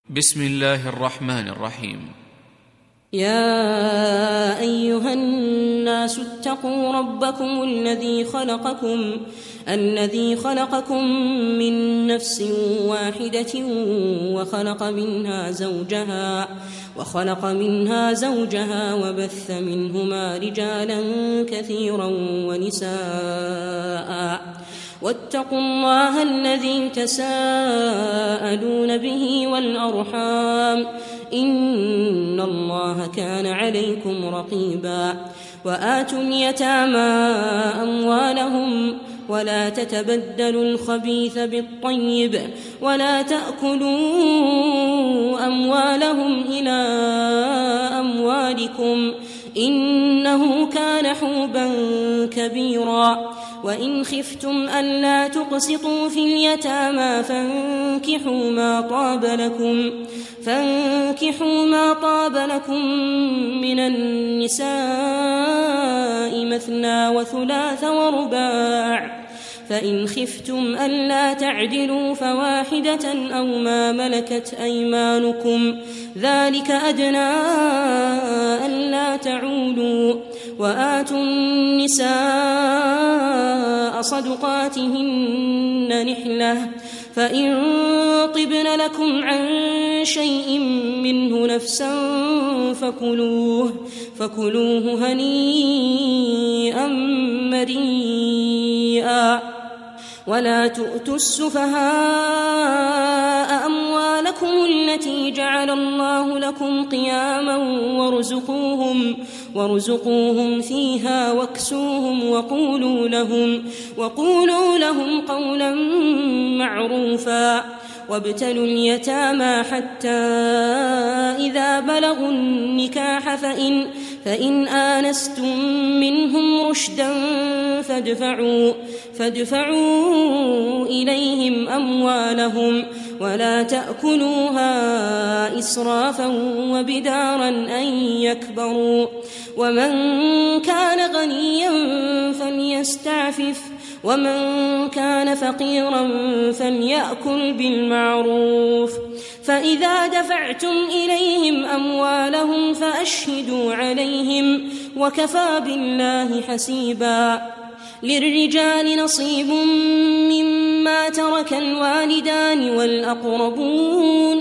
بسم الله الرحمن الرحيم. يا أيها الناس اتقوا ربكم الذي خلقكم من نفس واحدة وخلق منها زوجها وبث منهما رجالا كثيرا ونساء واتقوا الله الذي تساءلون به والأرحام إن الله كان عليكم رقيبا. وآتوا اليتامى أموالهم ولا تتبدلوا الخبيث بالطيب ولا تأكلوا أموالهم إلى أموالكم إنه كان حوبا كبيرا. وإن خفتم ألا تقسطوا في اليتامى فانكحوا ما طاب لكم من النساء مثنى وثلاث ورباع، فإن خفتم ألا تعدلوا فواحدة أو ما ملكت أيمانكم ذلك أدنى ألا تعولوا. وآتوا النساء صدقاتهن نحلة، فإن طبن لكم عن شيء منه نفسا فكلوه هنيئا مريئا. ولا تؤتوا السفهاء أموالكم التي جعل الله لكم قياما وارزقوهم فيها واكسوهم وقولوا لهم قولا معروفا. وابتلوا اليتامى حتى إذا بلغوا النكاح فإن آنستم منهم رشدا فادفعوا إليهم أموالهم ولا تأكلوها إسرافا وبدارا أن يكبروا. ومن كان غنيا فليستعفف ومن كان فقيرا فليأكل بالمعروف. فإذا دفعتم إليهم أموالهم فأشهدوا عليهم وكفى بالله حسيبا. للرجال نصيب مما ترك الوالدان والأقربون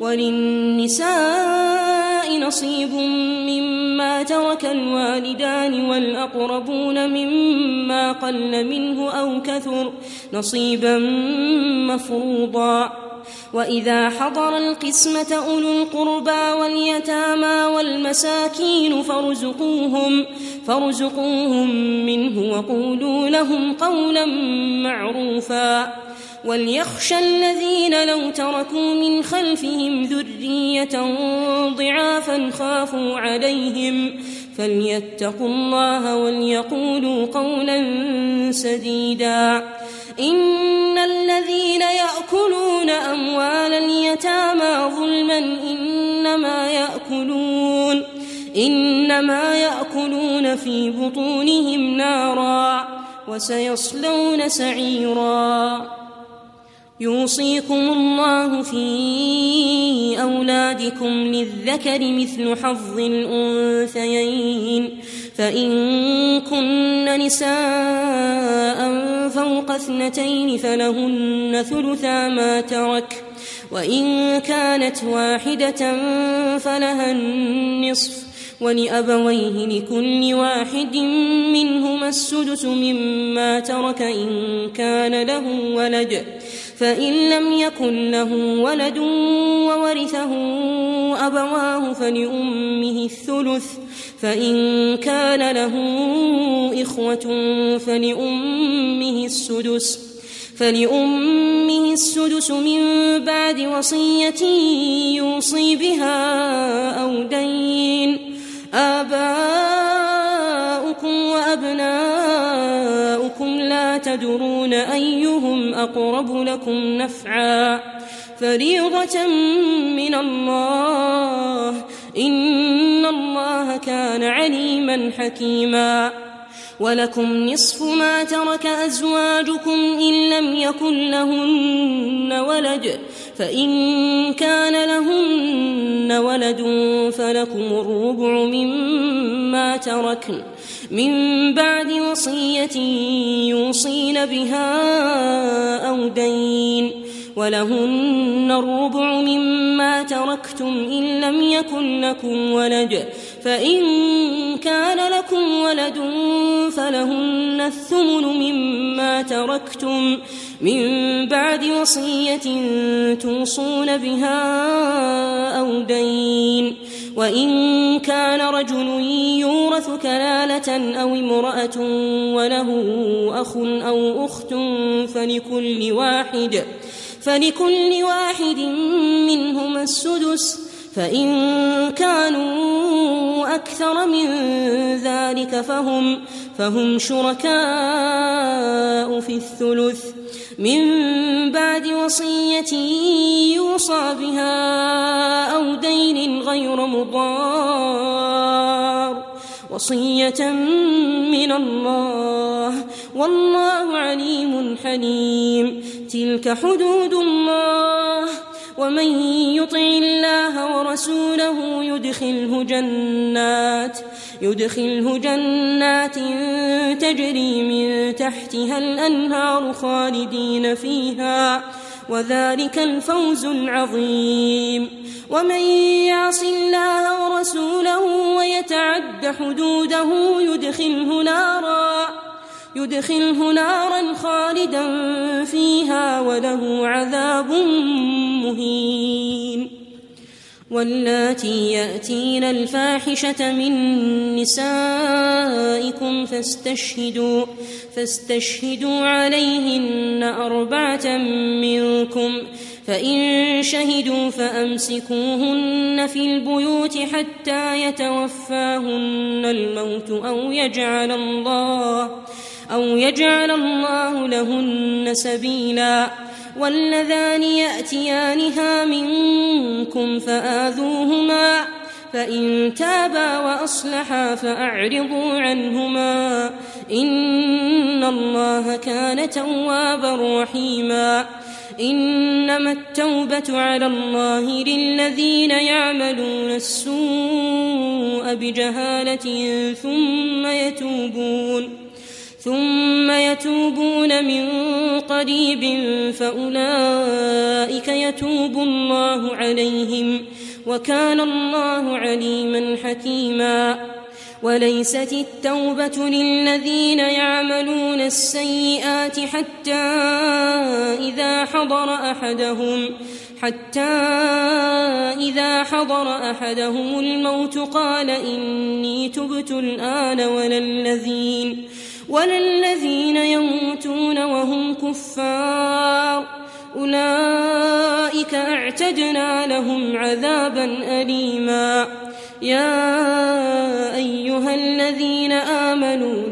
وللنساء نصيب مما ترك الوالدان والأقربون مما قل منه أو كثر نصيبا مفروضا. وإذا حضر القسمة أولو القربى واليتامى والمساكين فارزقوهم منه وقولوا لهم قولا معروفا. وليخشى الذين لو تركوا من خلفهم ذرية ضعافا خافوا عليهم فليتقوا الله وليقولوا قولا سديدا. إن الذين يأكلون أموال اليتامى ظلما إنما يأكلون في بطونهم نارا وسيصلون سعيرا. يوصيكم الله في أولادكم للذكر مثل حظ الأنثيين، فإن كن نساء فوق 2 فلهن ثلثا ما ترك، وإن كانت واحدة فلها النصف، ولأبويه لكل واحد منهما السدس مما ترك إن كان له ولد، فإن لم يكن له ولد وورثه أبواه فلأمه الثلث، فإن كان له إخوة فلأمه السدس من بعد وصية يوصي بها أو دين. آباؤكم وأبناؤكم لا تدرون أيهم أقرب لكم نفعا فريضة من الله إن الله كان عليما حكيما. ولكم نصف ما ترك أزواجكم إن لم يكن لهن ولد، فإن كان له لهن ولد فلكم الربع مما تركن من بعد وصية يوصين بها أو دين ولهن الربع مما تركتم إن لم يكن لكم ولد فإن كان لكم ولد فلهن الثمن مما تركتم من بعد وصية توصون بها أو دين وإن كان رجل يورث كلالة أو امرأة وله أخ أو أخت فلكل واحد منهما السدس فإن كانوا أكثر من ذلك فهم شركاء في الثلث من بعد وصية يوصى بها أو دين غير مضار وصية من الله والله عليم حليم تلك حدود الله ومن يطع الله ورسوله يدخله جنات تجري من تحتها الأنهار خالدين فيها وذلك الفوز العظيم ومن يعص الله ورسوله ويتعد حدوده يدخله نارا خالدا فيها وله عذاب مهين واللاتي يأتين الفاحشة من نسائكم فاستشهدوا عليهن 4 منكم فإن شهدوا فأمسكوهن في البيوت حتى يتوفاهن الموت أو يجعل الله لهن سبيلا واللذان يأتيانها منكم فآذوهما فإن تابا وأصلحا فأعرضوا عنهما إن الله كان توابا رحيما إنما التوبة على الله للذين يعملون السوء بجهالة ثم يتوبون من قريب فأولئك يتوب الله عليهم وكان الله عليما حكيما وليست التوبة للذين يعملون السيئات حتى إذا حضر أحدهم الموت قال إني تبت الآن ولا الذين يموتون وهم كفار أولئك أعتدنا لهم عذابا أليما يا أيها الذين آمنوا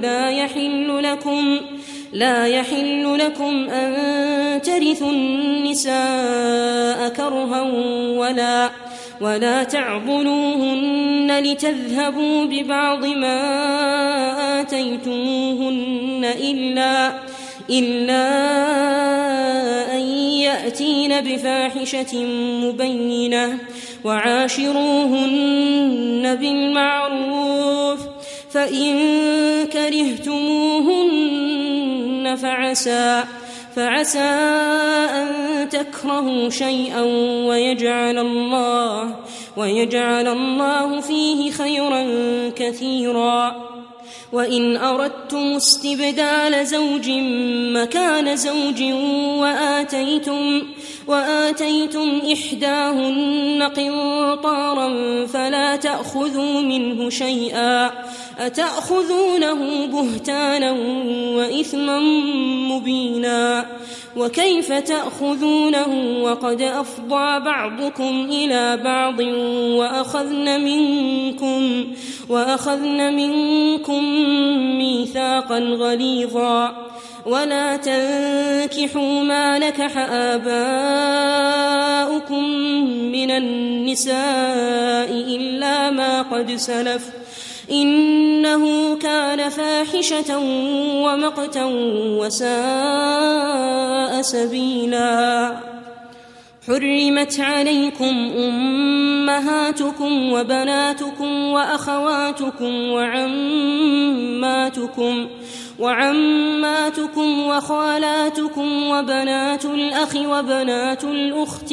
لا يحل لكم أن ترثوا النساء كرها ولا تعضلوهن لتذهبوا ببعض ما آتيتموهن إلا أن يأتين بفاحشة مبينة وعاشروهن بالمعروف فإن كرهتموهن فعسى أن تكرهوا شيئا ويجعل الله فيه خيرا كثيرا وإن أردتم استبدال زوج مكان زوج وآتيتم إحداهن قنطارا فلا تأخذوا منه شيئا أتأخذونه بهتانا وإثما مبينا وكيف تأخذونه وقد أفضى بعضكم إلى بعض وأخذن منكم ميثاقا غليظا ولا تنكحوا ما نكح آباؤكم من النساء إلا ما قد سلف إنه كان فاحشة ومقتا وساء سبيلا حرمت عليكم أمهاتكم وبناتكم وأخواتكم وعماتكم وخالاتكم وبنات الأخ وبنات الأخت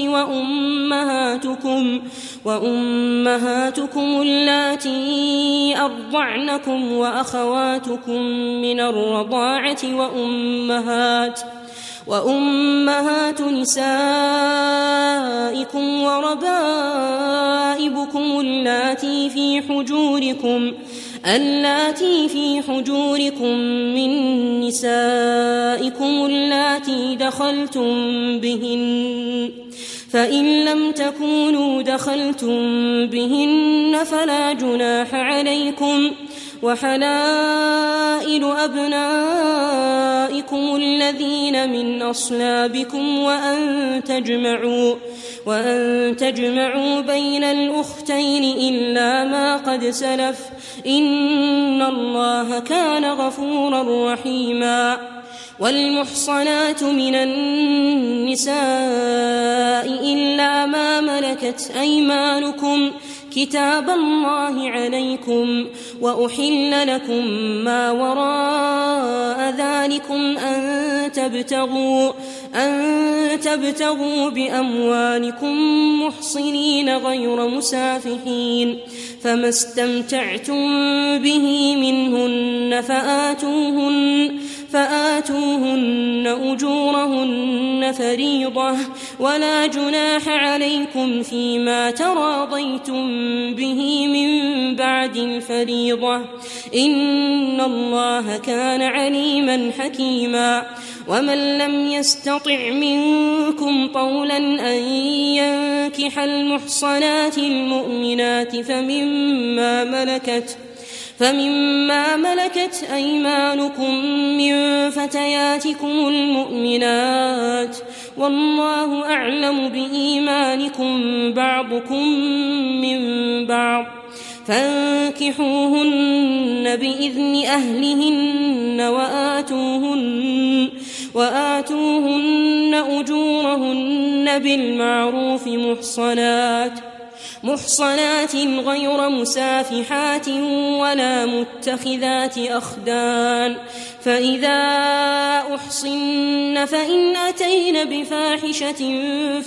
وأمهاتكم اللاتي أرضعنكم وأخواتكم من الرضاعة وأمهات نسائكم وربائبكم اللاتي في حجوركم من نسائكم اللاتي دخلتم بهن، فإن لم تكونوا دخلتم بهن فلا جناح عليكم، وحلائل أبنائكم الذين من أصلابكم وأن تجمعوا بين الأختين إلا ما قد سلف، إن الله كان غفورا رحيما. والمحصنات من النساء إلا ما ملكت أيمانكم كتاب الله عليكم، وأحل لكم ما وراء ذلكم أن تبتغوا بأموالكم محصنين غير مسافحين، فما استمتعتم به منهن فآتوهن أجورهن فريضة، ولا جناح عليكم فيما تراضيتم به من بعد الفريضة، إن الله كان عليما حكيما. ومن لم يستطع منكم طولا أن ينكح المحصنات المؤمنات فمما ملكت أيمانكم من فتياتكم المؤمنات، والله أعلم بإيمانكم بعضكم من بعض، فانكحوهن بإذن أهلهن وآتوهن أجورهن بالمعروف محصنات غير مسافحات ولا متخذات أخدان، فإذا أحصن فإن أتين بفاحشة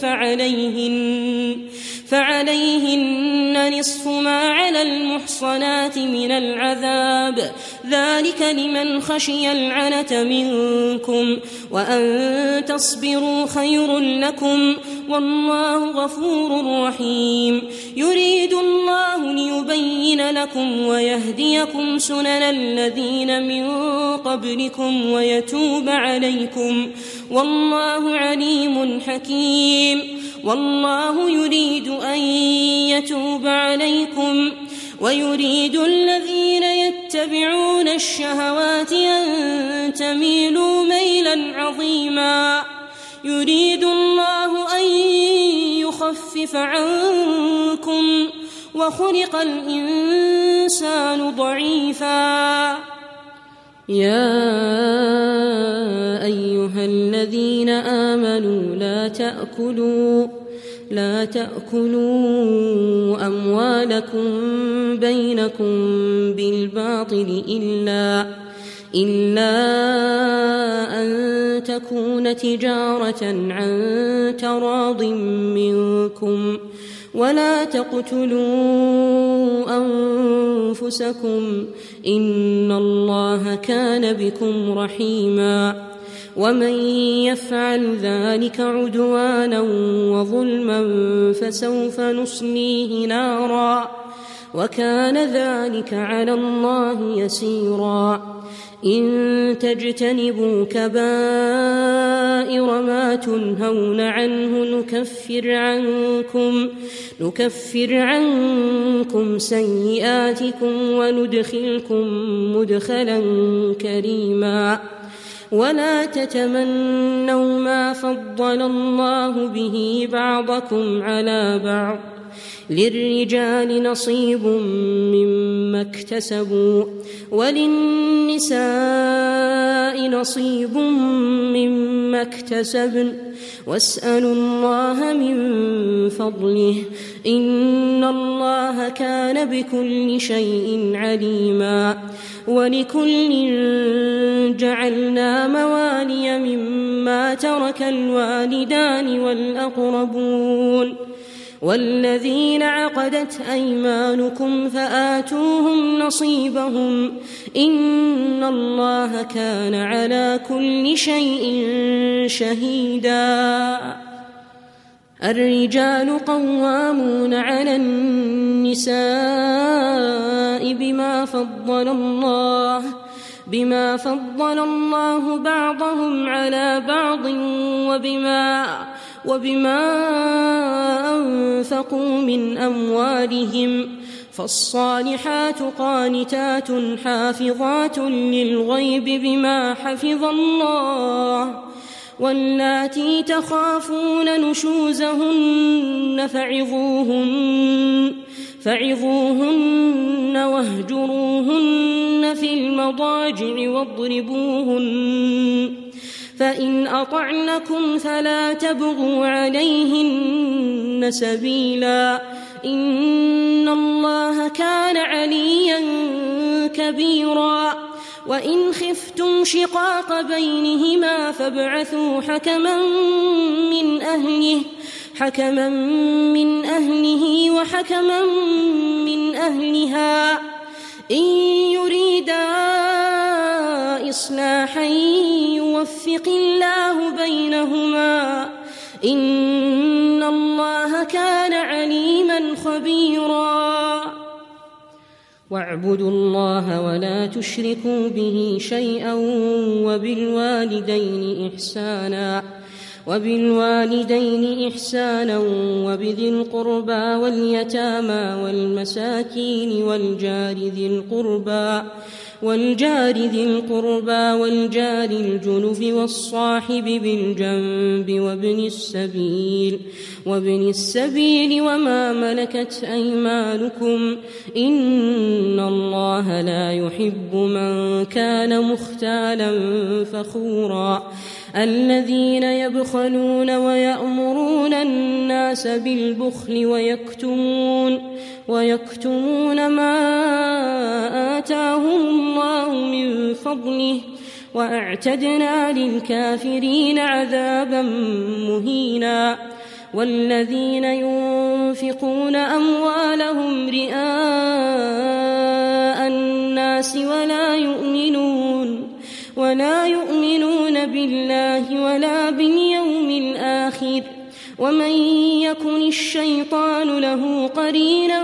فعليهن نصف ما على المحصنات من العذاب، ذلك لمن خشي العنة منكم، وأن تصبروا خير لكم، والله غفور رحيم. يريد الله ليبين لكم ويهديكم سنن الذين من قبلكم ويتوب عليكم، والله عليم حكيم. والله يريد أن يتوب عليكم ويريد الذين يتبعون الشهوات أن تميلوا ميلا عظيما. يريد الله أن يخفف عنكم وخلق الإنسان ضعيفا. يا أيها الذين آمنوا لا تأكلوا أموالكم بينكم بالباطل إلا أن تكون تجارة عن تراض منكم، ولا تقتلوا أنفسكم إن الله كان بكم رحيما. ومن يفعل ذلك عدوانا وظلما فسوف نصليه نارا، وكان ذلك على الله يسيرا. إن تجتنبوا كبائر ما تنهون عنه نكفر عنكم سيئاتكم وندخلكم مدخلا كريما. ولا تتمنوا ما فضل الله به بعضكم على بعض، للرجال نصيب مما اكتسبوا وللنساء نصيب مما اكتسبن، واسألوا الله من فضله إن الله كان بكل شيء عليما ولكل جعلنا موالي مما ترك الوالدان والأقربون والذين عقدت أيمانكم فآتوهم نصيبهم إن الله كان على كل شيء شهيدا الرجال قوامون على النساء بما فضل الله بعضهم على بعض وبما أنفقوا من أموالهم فالصالحات قانتات حافظات للغيب بما حفظ الله واللاتي تخافون نشوزهن فعظوهن واهجروهن في المضاجع واضربوهن فإن أطعنكم فلا تبغوا عليهن سبيلا إن الله كان عليا كبيرا وإن خفتم شقاق بينهما فابعثوا حكما من أهله وحكما من أهلها إن يريدا إصلاحا يوفق الله بينهما إن الله كان عليما خبيرا واعبدوا الله ولا تشركوا به شيئا وبالوالدين إحسانا وبذي القربى واليتامى والمساكين والجار ذي القربى والجار الجنب والصاحب بالجنب وابن السبيل وما ملكت أيمانكم إن الله لا يحب من كان مختالا فخورا الذين يبخلون ويأمرون الناس بالبخل ويكتمون ما آتاهم الله من فضله وأعتدنا للكافرين عذابا مهينا والذين ينفقون أموالهم رئاء الناس ولا يؤمنون بالله ولا باليوم الآخر ومن يكن الشيطان له قرينا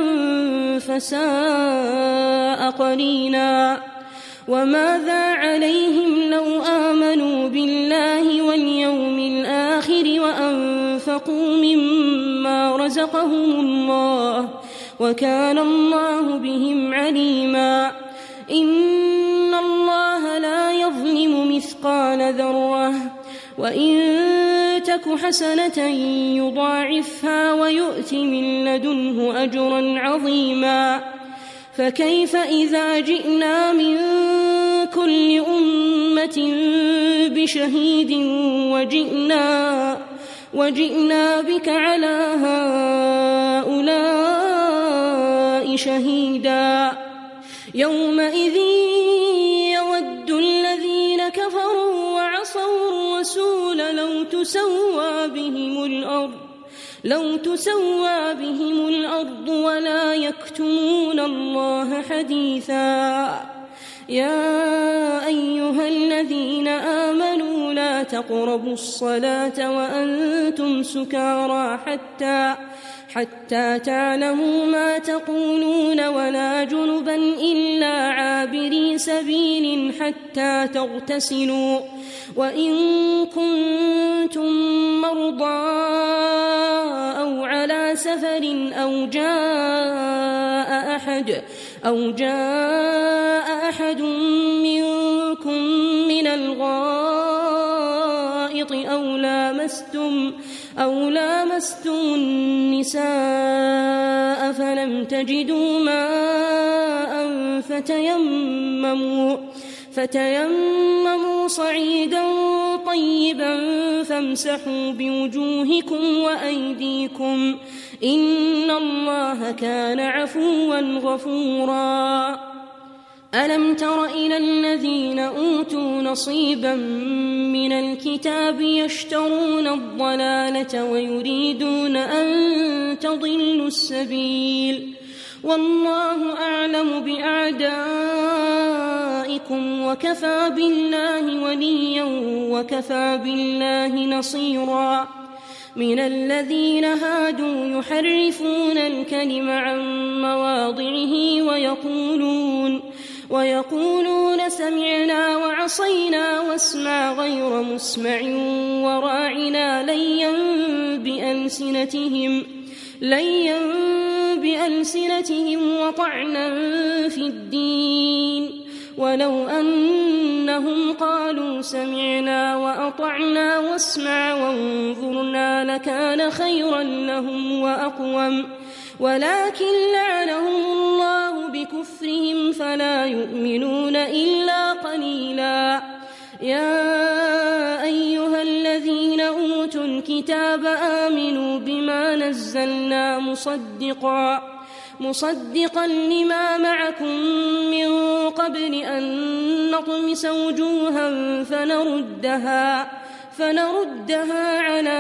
فساء قرينا وماذا عليهم لو آمنوا بالله واليوم الآخر وأنفقوا مما رزقهم الله وكان الله بهم عليما إن الله لا يظلم مثقال ذرة وإن تك حسنة يضاعفها ويؤت من لدنه أجرا عظيما فكيف إذا جئنا من كل أمة بشهيد وجئنا بك على هؤلاء شهيدا يومئذ يود الذين كفروا وعصوا الرسول لو تسوى بهم الأرض ولا يكتمون الله حديثا يا أيها الذين آمنوا لا تقربوا الصلاة وأنتم سكارى حتى تعلموا ما تقولون ولا جنبا إلا عابري سبيل حتى تغتسلوا وإن كنتم مرضى أو على سفر أو جاء أحد منكم من الغائط أو لامستم النساء فتيمموا صعيدا طيبا فامسحوا بوجوهكم وأيديكم إن الله كان عفوا غفورا ألم تر إلى الذين أوتوا نصيبا من الكتاب يشترون الضلالة ويريدون أن تضلوا السبيل والله أعلم بأعدائكم وكفى بالله وليا وكفى بالله نصيرا من الذين هادوا يحرفون الكلم عن مواضعه ويقولون سمعنا وعصينا واسمع غير مسمع وراعنا ليا بألسنتهم وطعنا في الدين ولو أنهم قالوا سمعنا وأطعنا واسمع وانظرنا لكان خيرا لهم وأقوم ولكن لعنهم الله بكفرهم فلا يؤمنون إلا قليلا يا أيها الذين أوتوا الكتاب آمنوا بما نزلنا مصدقا لما معكم من قبل أن نطمس وجوها فنردها على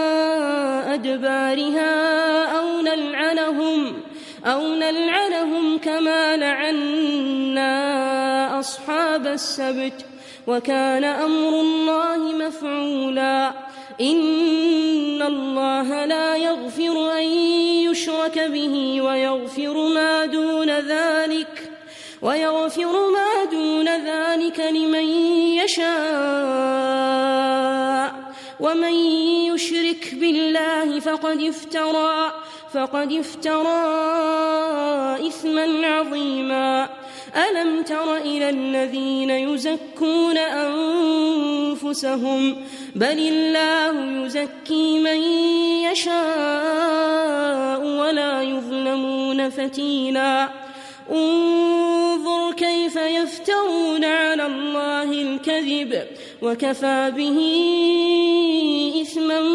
أدبارها أو نلعنهم كما لعنا أصحاب السبت وكان أمر الله مفعولا إن الله لا يغفر أن يشرك به ويغفر ما دون ذلك لمن يشاء ومن يشرك بالله فقد افترى إثما عظيما ألم تر إلى الذين يزكون أنفسهم بل الله يزكي من يشاء ولا يظلمون فتيلا انظر كيف يفترون على الله الكذب وكفى به إثما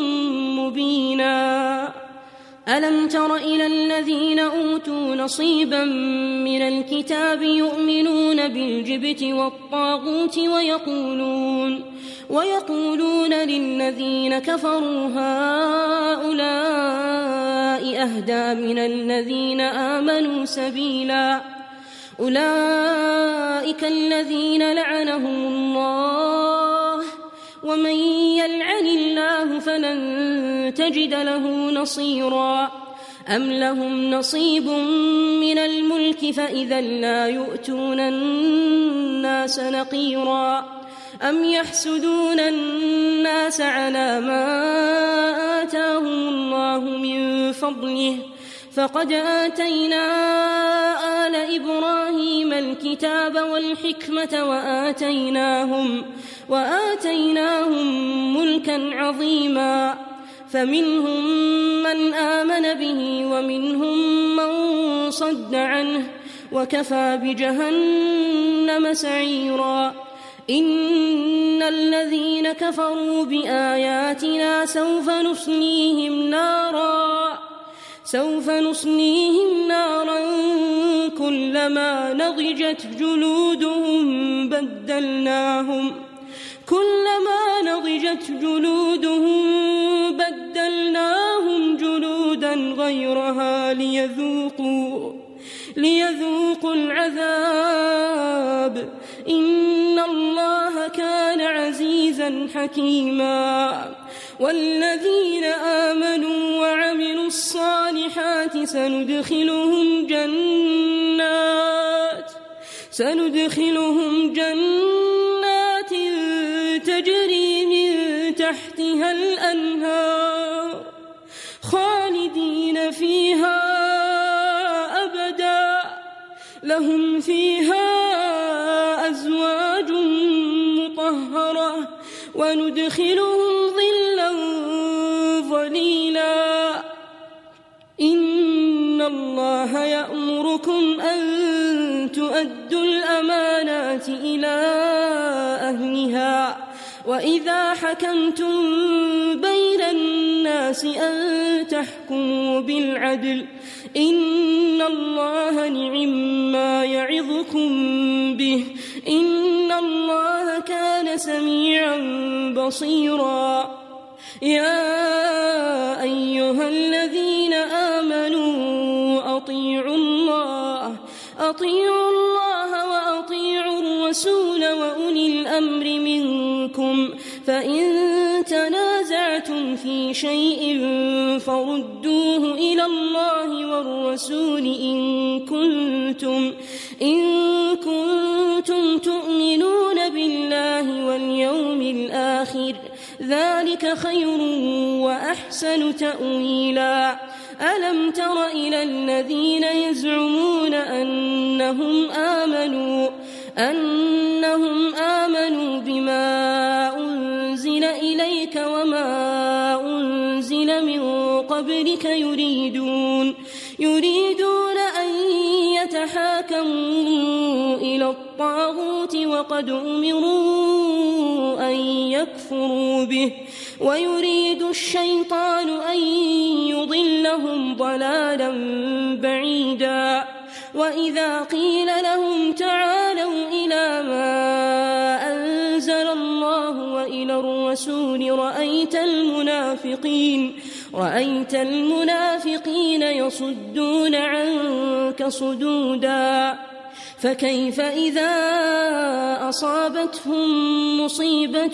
مبينا ألم تر إلى الذين أوتوا نصيبا من الكتاب يؤمنون بالجبت والطاغوت ويقولون للذين كفروا هؤلاء أهدى من الذين آمنوا سبيلا أولئك الذين لعنهم الله ومن يلعن الله فلن تجد له نصيرا أم لهم نصيب من الملك فإذا لا يؤتون الناس نقيرا أم يحسدون الناس على ما آتاهم الله من فضله فقد آتينا آل إبراهيم الكتاب والحكمة وآتيناهم ملكا عظيما فمنهم من آمن به ومنهم من صد عنه وكفى بجهنم سعيرا إن الذين كفروا بآياتنا سوف نصليهم نارا كلما نضجت جلودهم بدلناهم جلودا غيرها ليذوقوا العذاب إن الله كان عزيزا حكيما والذين آمنوا وعملوا الصالحات سندخلهم جنات تجري من تحتها الأنهار خالدين فيها أبدا لهم فيها أزواج مطهرة وندخلهم ظلا ظليلا إن الله يأمركم أن تؤدوا الأمانات الأمانة إلى أهلها وإذا حكمتم بين الناس أن تحكموا بالعدل إن الله نعما يعظكم به إن الله كان سميعا بصيرا. يا أيها الذين آمنوا أطيعوا الله وأطيعوا الرسول وأولي الأمر منكم فإن تنازعتم في شيء فردوه إلى الله والرسول إن كنتم تؤمنون بالله واليوم الآخر ذلك خير وأحسن تأويلا. ألم تر إلى الذين يزعمون أنهم آمنوا بما أنزل إليك وما أنزل من قبلك يريدون أن يتحاكموا إلى الطاغوت وقد أمروا أن يكفروا به ويريد الشيطان أن يضلهم ضلالا بعيدا. وإذا قيل لهم تعالوا إلى ما أنزل الله وإلى الرسول رأيت المنافقين يصدون عنك صدودا. فكيف إذا أصابتهم مصيبة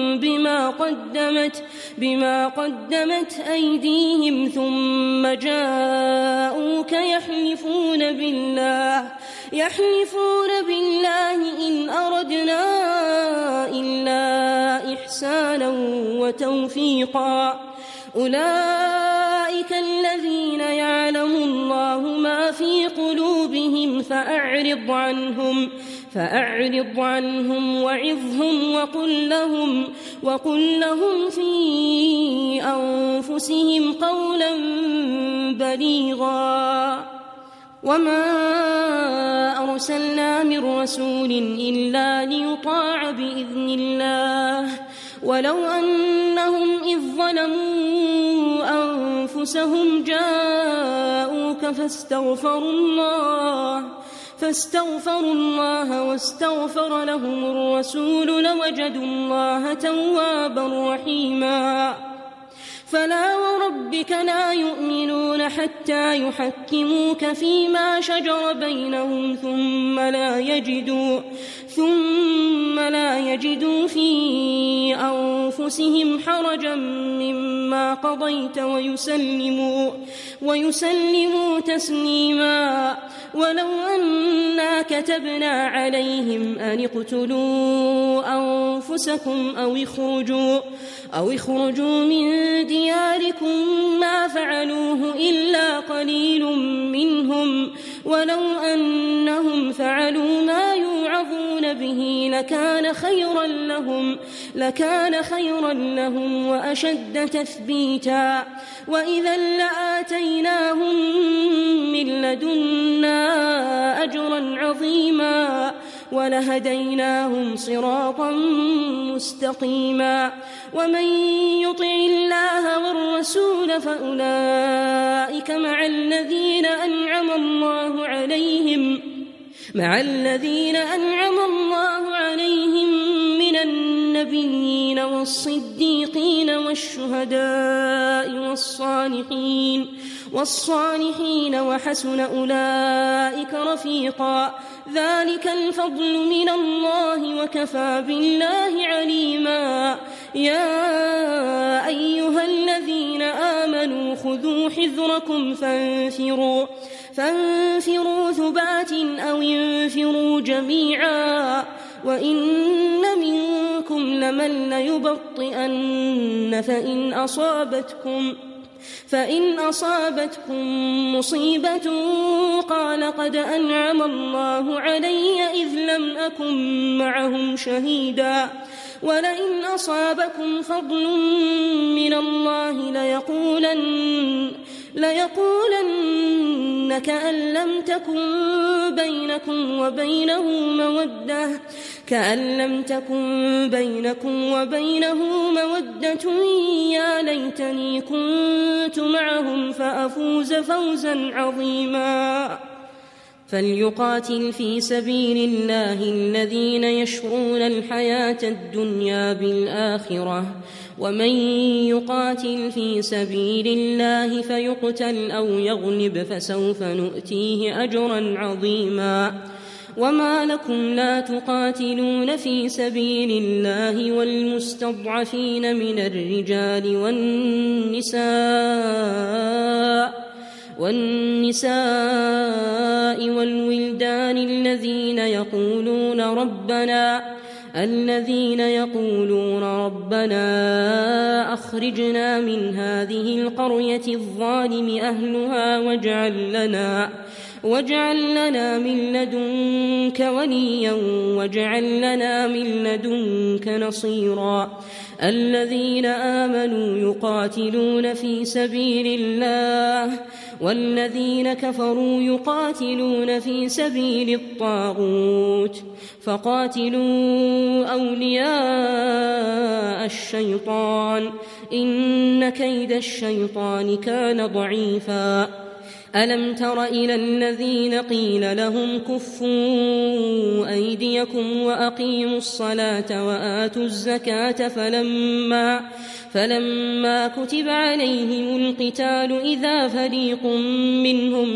بما قدمت أيديهم ثم جاءوك يحلفون بالله إن أردنا إلا إحسانا وتوفيقا. أولئك الذين يعلم الله ما في قلوبهم فأعرض عنهم وعظهم وقل لهم في أنفسهم قولا بليغا. وما أرسلنا من رسول إلا ليطاع بإذن الله ولو أنهم إذ ظلموا أنفسهم جاءوك فاستغفروا الله واستغفر لهم الرسول لوجدوا الله توابا رحيما. فلا وربك لا يؤمنون حتى يحكموك فيما شجر بينهم ثم لا يجدوا في أنفسهم حرجا مما قضيت ويسلموا تسليما. ولو أنا كتبنا عليهم أن اقتلوا أنفسكم أو اخرجوا من دياركم ما فعلوه إلا قليل منهم ولو أنهم فعلوا ما يوعظون به لكان خيرا لهم وأشد تثبيتا. وإذا لآتيناهم من لدنا أجرا عظيما ولهديناهم صراطا مستقيما. ومن يطع الله والرسول فأولئك مع الذين أنعم الله عليهم من النبيين والصديقين والشهداء والصالحين وحسن أولئك رفيقا. ذلك الفضل من الله وكفى بالله عليما. يا أيها الذين آمنوا خذوا حذركم فانفروا ثبات أو انفروا جميعا وإن منكم لمن ليبطئن فإن أصابتكم مصيبة قال قد أنعم الله علي إذ لم أكن معهم شهيدا ولئن أصابكم فضل من الله ليقولن كأن لم تكن بينكم وبينه مودة يا ليتني كنت معهم فأفوز فوزا عظيما فليقاتل في سبيل الله الذين يشرون الحياة الدنيا بالآخرة ومن يقاتل في سبيل الله فيقتل أو يغلب فسوف نؤتيه أجرا عظيما وما لكم لا تقاتلون في سبيل الله والمستضعفين من الرجال والنساء والولدان الذين يقولون ربنا أخرجنا من هذه القرية الظالم أهلها واجعل لنا من لدنك وليا واجعل لنا من لدنك نصيرا الذين آمنوا يقاتلون في سبيل الله والذين كفروا يقاتلون في سبيل الطاغوت فقاتلوا أولياء الشيطان إن كيد الشيطان كان ضعيفا ألم تر إلى الذين قيل لهم كفوا أيديكم وأقيموا الصلاة وآتوا الزكاة فلما كتب عليهم القتال إذا فريق منهم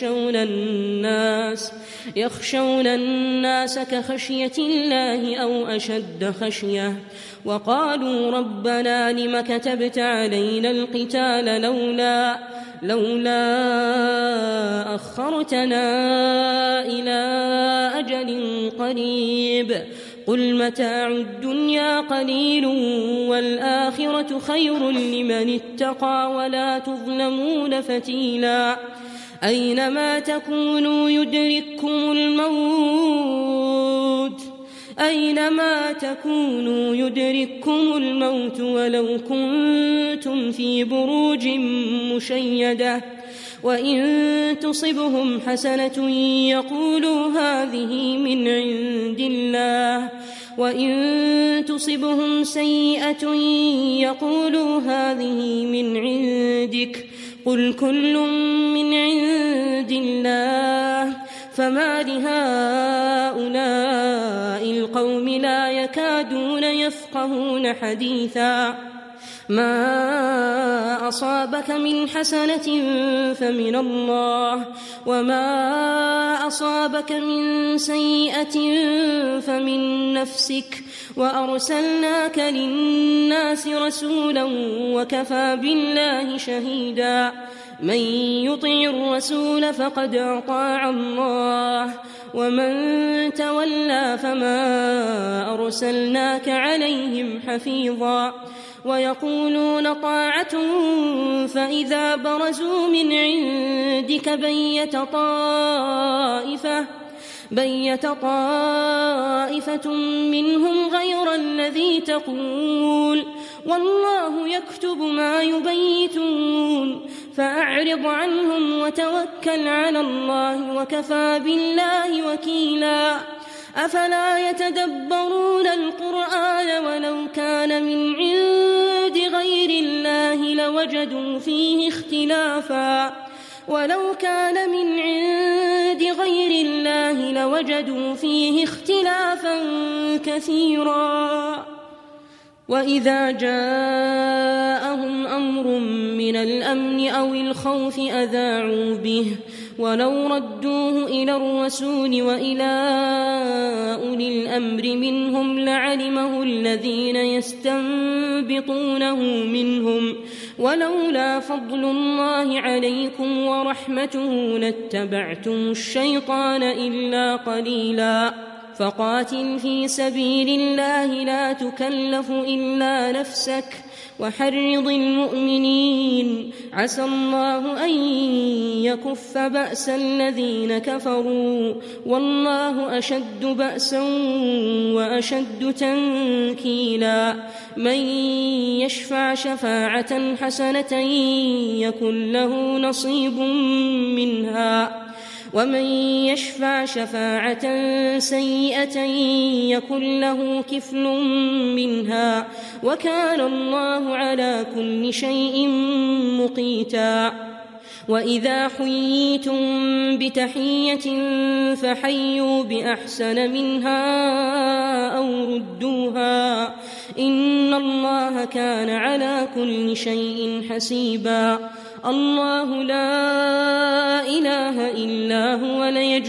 يخشون الناس كخشية الله أو أشد خشية وقالوا ربنا لم كتبت علينا القتال لولا أخرتنا إلى أجل قريب قل متاع الدنيا قليل والآخرة خير لمن اتقى ولا تظلمون فتيلا أينما تكونوا يدرككم الموت ولو كنتم في بروج مشيدة وإن تصبهم حسنة يقولوا هذه من عند الله وإن تصبهم سيئة يقولوا هذه من عندك قل كل من عند الله فما لهؤلاء القوم لا يكادون يفقهون حديثا ما أصابك من حسنة فمن الله وما أصابك من سيئة فمن نفسك وأرسلناك للناس رسولا وكفى بالله شهيدا من يطع الرسول فقد أطاع الله ومن تولى فما أرسلناك عليهم حفيظا ويقولون طاعة فإذا برزوا من عندك بيت طائفة منهم غير الذي تقول والله يكتب ما يبيتون فأعرض عنهم وتوكل على الله وكفى بالله وكيلا أفلا يتدبرون القرآن ولو كان من عند غير الله لوجدوا فيه اختلافا كثيرا وإذا جاءهم أمر من الأمن أو الخوف أذاعوا به ولو ردوه إلى الرسول وإلى أولي الأمر منهم لعلمه الذين يستنبطونه منهم ولولا فضل الله عليكم ورحمته لاتبعتم الشيطان إلا قليلا فقاتل في سبيل الله لا تكلف إلا نفسك وحرض المؤمنين عسى الله أن يكف بأس الذين كفروا والله أشد بأسا وأشد تنكيلا من يشفع شفاعة حسنة يكن له نصيب منها ومن يشفع شفاعة سيئة يكن له كفل منها وكان الله على كل شيء مقيتا وإذا حييتم بتحية فحيوا بأحسن منها أو ردوها إن الله كان على كل شيء حسيبا الله لا إله إلا هو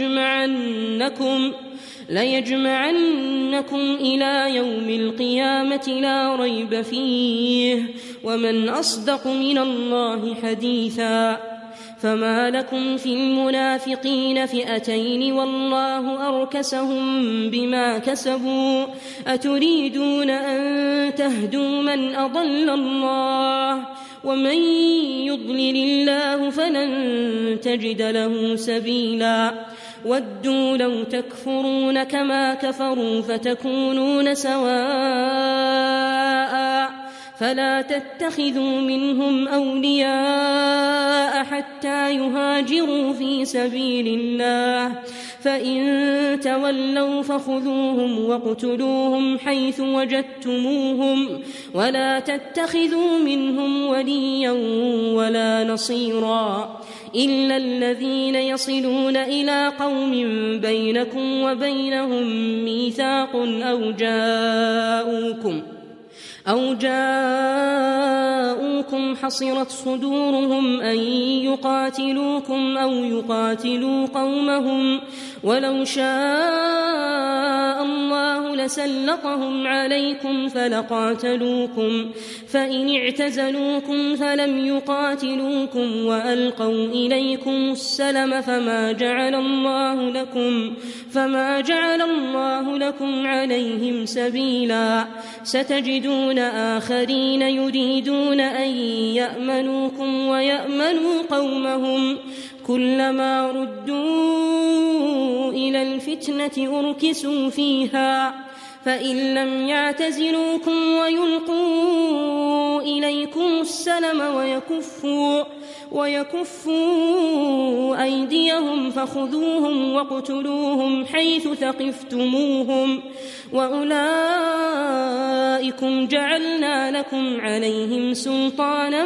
ليجمعنكم إلى يوم القيامة لا ريب فيه ومن أصدق من الله حديثا فما لكم في المنافقين فئتين والله أركسهم بما كسبوا أتريدون أن تهدوا من أضل الله ومن يضلل الله فلن تجد له سبيلا ودوا لو تكفرون كما كفروا فتكونون سواء فلا تتخذوا منهم أولياء حتى يهاجروا في سبيل الله فإن تولوا فخذوهم واقتلوهم حيث وجدتموهم ولا تتخذوا منهم وليا ولا نصيرا إلا الذين يصلون إلى قوم بينكم وبينهم ميثاق أو جاءوكم حصرت صدورهم أن يقاتلوكم أو يقاتلوا قومهم ولو شاء الله لسلطهم عليكم فلقاتلوكم فإن اعتزلوكم فلم يقاتلوكم وألقوا إليكم السلم فما جعل الله لكم عليهم سبيلا ستجدون آخرين يريدون أن يأمنوكم ويأمنوا قومهم كلما ردوا إلى الفتنة أركسوا فيها فإن لم يعتزلوكم ويلقوا إليكم السلم ويكفوا أيديهم فخذوهم واقتلوهم حيث ثقفتموهم وأولئكم جعلنا لكم عليهم سلطانا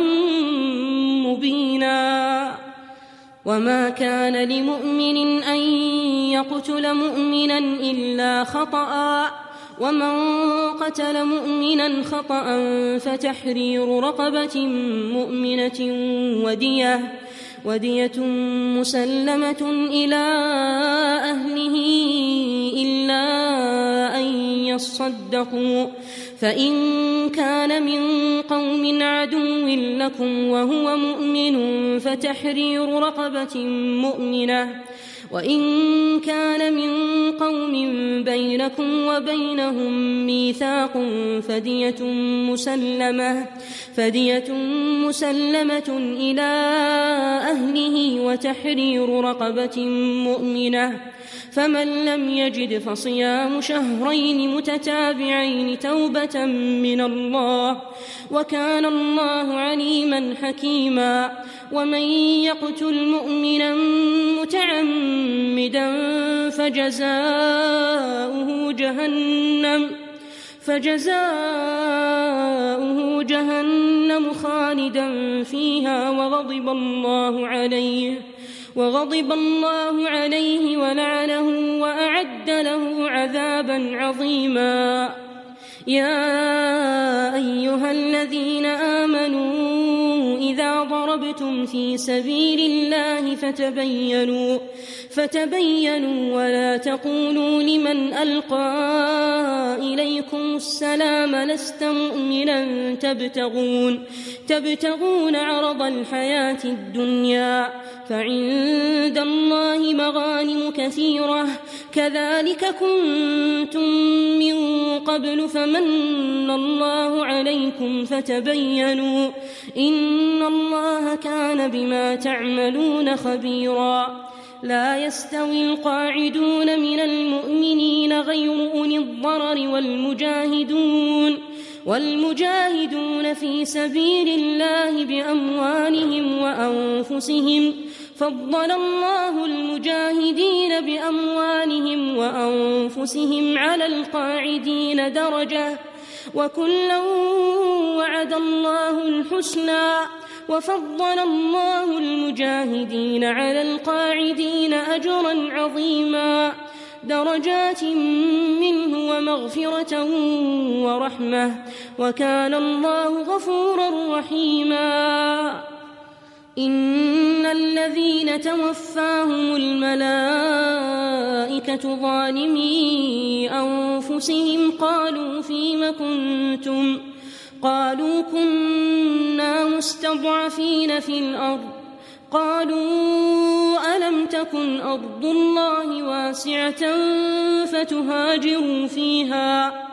مبينا وما كان لمؤمن أن يقتل مؤمنا إلا خطأ ومن قتل مؤمنا خطأ فتحرير رقبة مؤمنة ودية مسلمة إلى أهله إلا أن يصدقوا فإن كان من قوم عدو لكم وهو مؤمن فتحرير رقبة مؤمنة وإن كان من قوم بينكم وبينهم ميثاق فدية مسلمة إلى أهله وتحرير رقبة مؤمنة فمن لم يجد فصيام شهرين متتابعين توبة من الله وكان الله عليما حكيما ومن يقتل مؤمنا متعمدا فجزاؤه جهنم خالدا فيها وغضب الله عليه ولعنه وأعد له عذابا عظيما يا أيها الذين آمنوا إذا ضربتم في سبيل الله فتبينوا ولا تقولوا لمن ألقى إليكم السلام لست مؤمنا تبتغون عرض الحياة الدنيا فعند الله مغانم كثيرة كذلك كنتم من قبل فمن الله عليكم فتبينوا إن الله كان بما تعملون خبيرا لا يستوي القاعدون من المؤمنين غير أولي الضرر والمجاهدون في سبيل الله بأموالهم وأنفسهم فضل الله المجاهدين بأموالهم وأنفسهم على القاعدين درجة وكلا وعد الله الحسنى وفضل الله المجاهدين على القاعدين أجرا عظيما درجات منه ومغفرة ورحمة وكان الله غفورا رحيما إن الذين توفاهم الملائكة ظالمي أنفسهم قالوا فيم كنتم قالوا كنا مستضعفين في الأرض قالوا ألم تكن أرض الله واسعة فتهاجروا فيها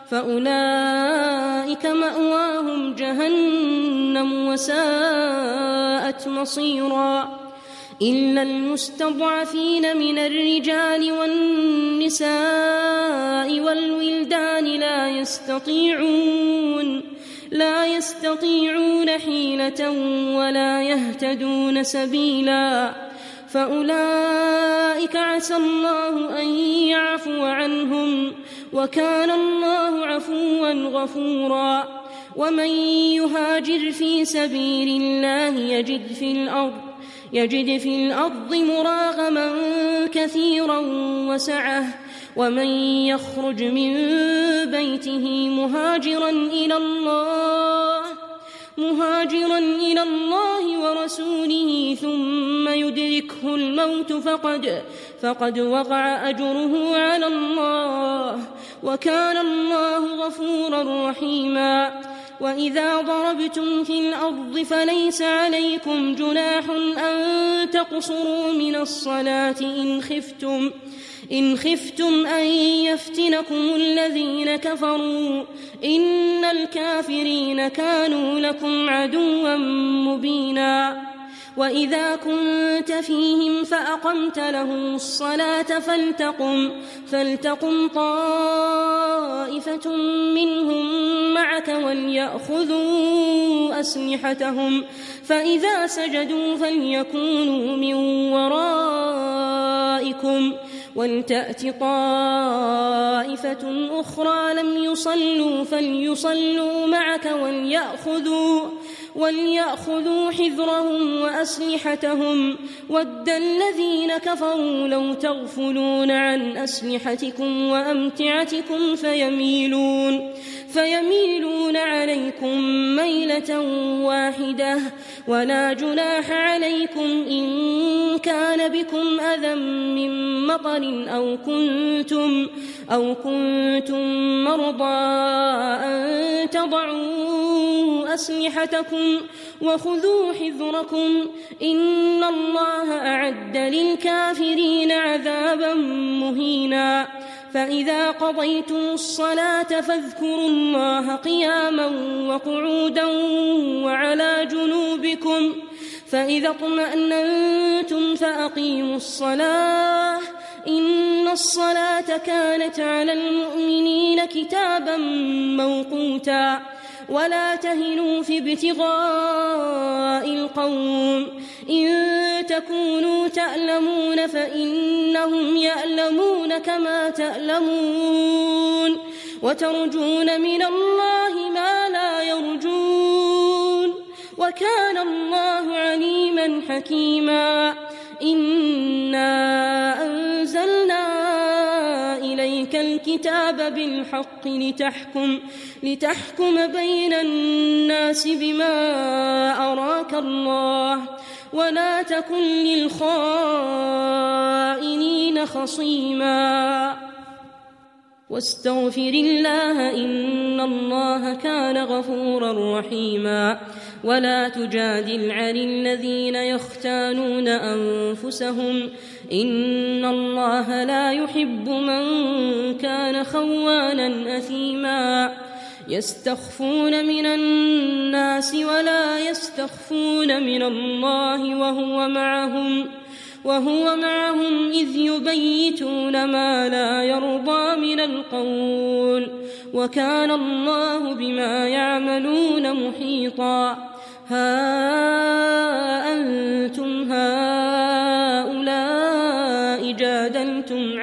فأولئك مأواهم جهنم وساءت مصيرا إلا المستضعفين من الرجال والنساء والولدان لا يستطيعون حيلة ولا يهتدون سبيلا فأولئك عسى الله أن يعفو عنهم وكان الله عفوا غفورا ومن يهاجر في سبيل الله يجد في الأرض مراغما كثيرا وسعة ومن يخرج من بيته مهاجرا إلى الله ورسوله ثم يدركه الموت فقد وقع أجره على الله وكان الله غفورا رحيما وإذا ضربتم في الأرض فليس عليكم جناح أن تقصروا من الصلاة إن خفتم أن يفتنكم الذين كفروا إن الكافرين كانوا لكم عدوا مبينا وإذا كنت فيهم فأقمت لهم الصلاة فلتقم طائفة منهم معك وليأخذوا أسلحتهم فإذا سجدوا فليكونوا من ورائكم ولتأت طائفة أخرى لم يصلوا فليصلوا معك وليأخذوا حذرهم وأسلحتهم ود الذين كفروا لو تغفلون عن أسلحتكم وأمتعتكم فيميلون عليكم ميلة واحدة ولا جناح عليكم إن كان بكم أذى من مطر أو كنتم مرضى أن تضعوا أسلحتكم وخذوا حذركم إن الله أعد للكافرين عذابا مهينا فإذا قضيتم الصلاة فاذكروا الله قياما وقعودا وعلى جنوبكم فإذا اطمأننتم فأقيموا الصلاة إن الصلاة كانت على المؤمنين كتابا موقوتا ولا تهنوا في ابتغاء القوم إن تكونوا تألمون فإنهم يألمون كما تألمون وترجون من الله ما لا يرجون وكان الله عليما حكيما إنا أنزلنا إليك الكتاب بالحق لتحكم بين الناس بما أراك الله ولا تكن للخائنين خصيما واستغفر الله إن الله كان غفورا رحيما ولا تجادل عن الذين يختانون أنفسهم إن الله لا يحب من كان خوانا أثيما يستخفون من الناس ولا يستخفون من الله وهو معهم إذ يبيتون ما لا يرضى من القول وكان الله بما يعملون محيطا ها أنتم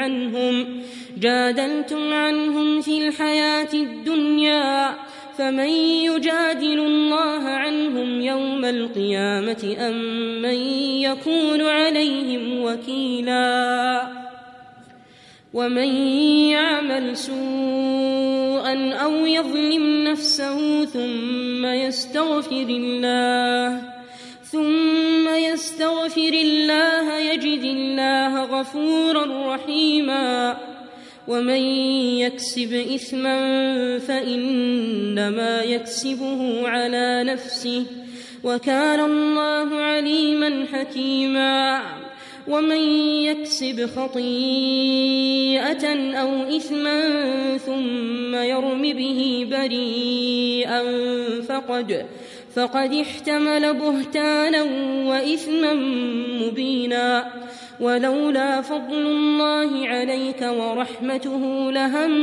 عنهم في الحياة الدنيا فمن يجادل الله عنهم يوم القيامة أم من يكون عليهم وكيلا ومن يعمل سوءا أو يظلم نفسه ثم يستغفر الله يجد الله غفورا رحيما ومن يكسب إثما فإنما يكسبه على نفسه وكان الله عليما حكيما ومن يكسب خطيئة أو إثما ثم يرم به بريئا فقد احتمل بهتانا وإثما مبينا ولولا فضل الله عليك ورحمته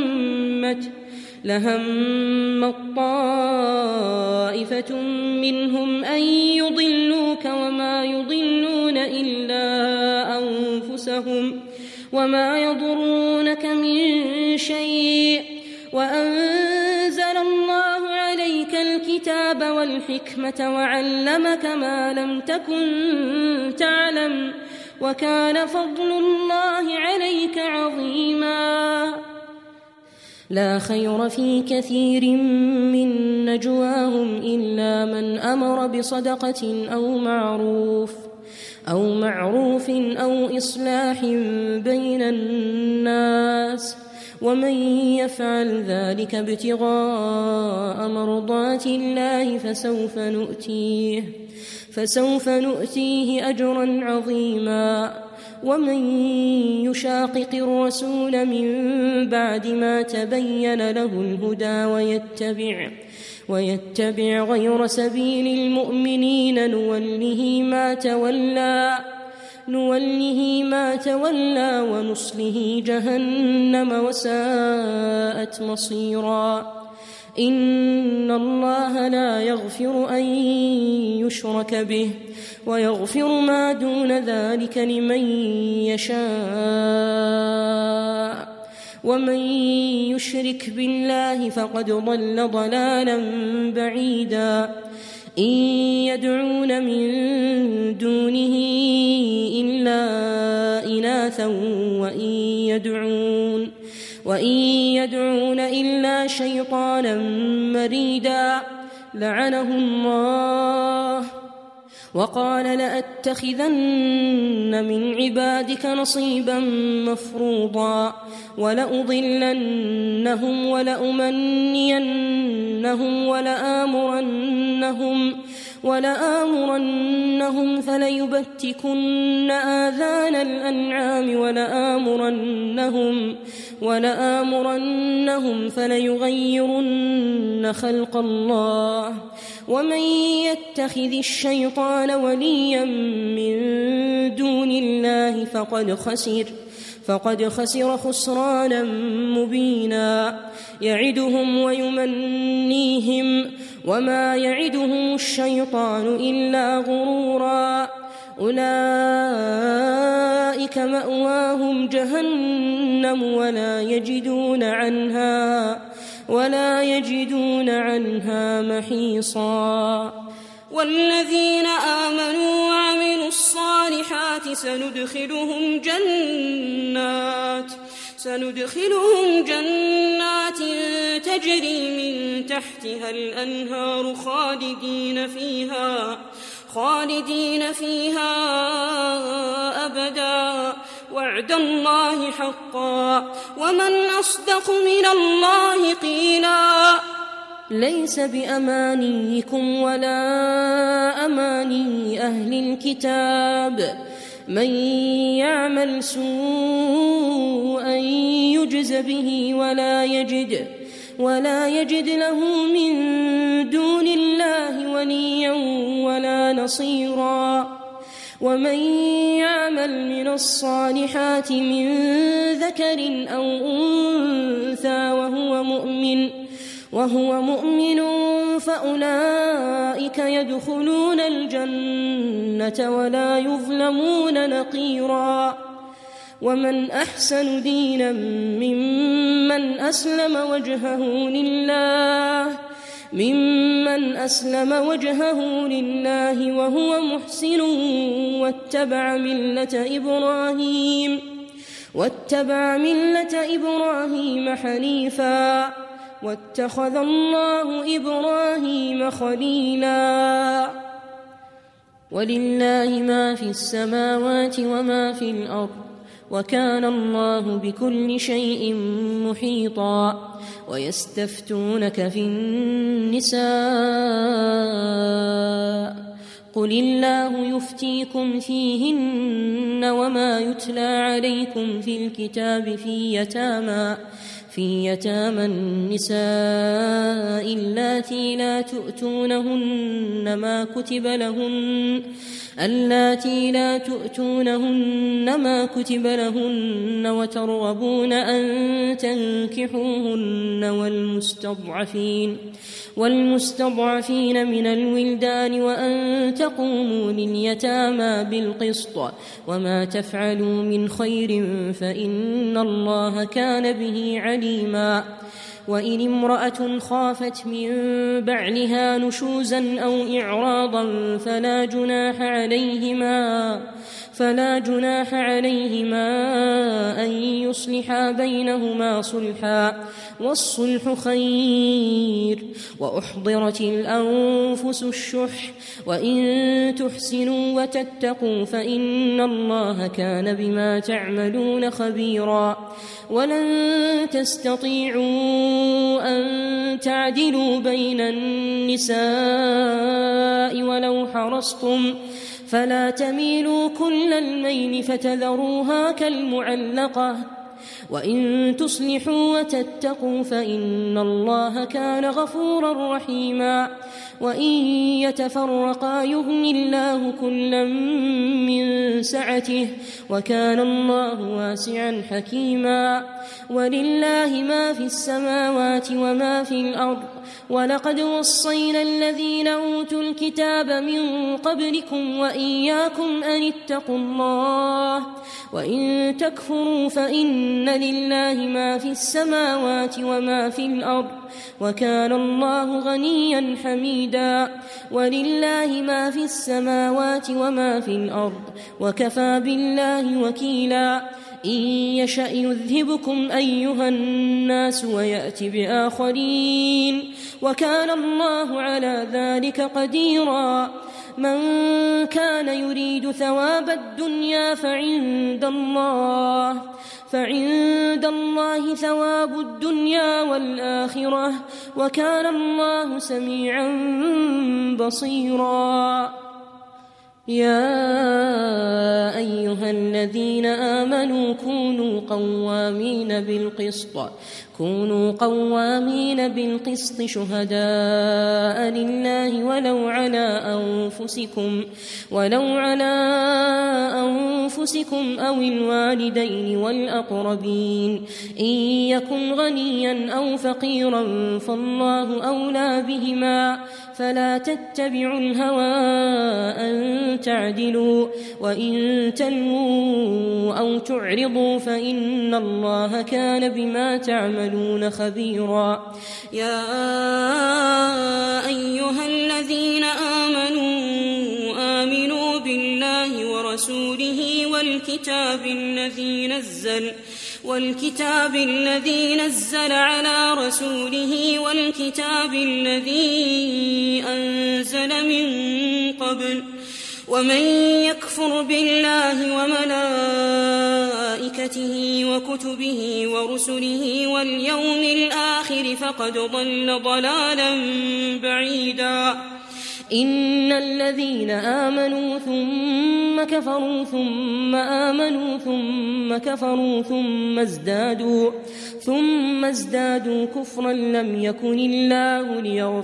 لهمت طائفة منهم أن يضلوك وما يضلون إلا أنفسهم وما يضرونك من شيء وأنزل الله عليك الكتاب والحكمة وعلمك ما لم تكن تعلم وكان فضل الله عليك عظيما لا خير في كثير من نجواهم إلا من أمر بصدقة أو معروف أو إصلاح بين الناس ومن يفعل ذلك ابتغاء مرضات الله فسوف نؤتيه أجرا عظيما ومن يشاقق الرسول من بعد ما تبين له الهدى ويتبع غير سبيل المؤمنين نوله ما تولى ونصله جهنم وساءت مصيرا إن الله لا يغفر أن يشرك به ويغفر ما دون ذلك لمن يشاء ومن يشرك بالله فقد ضل ضلالا بعيدا إن يدعون من دونه إلا إناثا وإن يدعون إلا شيطانا مريدا لعنه الله وقال لأتخذن من عبادك نصيبا مفروضا ولأضلنهم ولأمنينهم ولآمرنهم فليبتكن آذان الأنعام ولآمرنهم فليغيرن خلق الله ومن يتخذ الشيطان وليا من دون الله فقد خسر خسرانا مبينا يعدهم ويمنيهم وما يعدهم الشيطان إلا غرورا أولئك مأواهم جهنم ولا يجدون عنها محيصا والذين آمنوا وعملوا الصالحات سندخلهم جنات تجري من تحتها الأنهار خالدين فيها أبدا وعد الله حقا ومن أصدق من الله قيلا ليس بأمانيكم ولا أماني أهل الكتاب من يعمل سوءا يجز به ولا يجد له من دون الله وليا ولا نصيرا ومن يعمل من الصالحات من ذكر أو أنثى وهو مؤمن فأولئك يدخلون الجنة ولا يظلمون نقيرا ومن أحسن دينا ممن أسلم وجهه لله وهو محسن واتبع ملة إبراهيم حنيفا واتخذ الله إبراهيم خليلا. ولله ما في السماوات وما في الأرض وكان الله بكل شيء محيطا. ويستفتونك في النساء قل الله يفتيكم فيهن وما يتلى عليكم في الكتاب في يتامى النساء اللاتي لا تؤتونهن ما كتب لهن وترغبون أن تنكحوهن والمستضعفين من الولدان وأن تقوموا لليتامى بالقسط وما تفعلوا من خير فإن الله كان به عليما. وإن امرأة خافت من بعلها نشوزا أو إعراضا فلا جناح عليهما أن يصلحا بينهما صلحا والصلح خير. وأحضرت الأنفس الشح وإن تحسنوا وتتقوا فإن الله كان بما تعملون خبيرا. ولن تستطيعوا أن تعدلوا بين النساء ولو حرصتم فلا تميلوا كل الميل فتذروها كالمعلقة. وإن تصلحوا وتتقوا فإن الله كان غفورا رحيما. وإن يتفرقا يغن الله كلا من سعته وكان الله واسعا حكيما. ولله ما في السماوات وما في الأرض ولقد وصينا الذين أوتوا الكتاب من قبلكم وإياكم أن اتقوا الله وإن تكفروا فإن لله ما في السماوات وما في الأرض وكان الله غنيا حميدا. ولله ما في السماوات وما في الأرض وكفى بالله وكيلا. إن يشأ يذهبكم أيها الناس ويأت بآخرين وكان الله على ذلك قديرا. من كان يريد ثواب الدنيا فعند الله ثواب الدنيا والآخرة وكان الله سميعا بصيرا. يا أيها الذين آمنوا كونوا قوامين بالقسط شهداء لله ولو على أنفسكم أو الوالدين والأقربين إن يكن غنيا أو فقيرا فالله أولى بهما فلا تتبعوا الهوى أن تعدلوا وإن تلووا أو تعرضوا فإن الله كان بما تعملون خبيرا. يا أيها الذين آمنوا بالله ورسوله والكتاب الذي نزل على رسوله والكتاب الذي أنزل من قبل ومن يكفر بالله وملائكته وكتبه ورسله واليوم الآخر فقد ضل ضلالا بعيدا. إن الذين آمنوا ثم كفروا ثم آمنوا ثم كفروا ثم ازدادوا كفرا لم يكن الله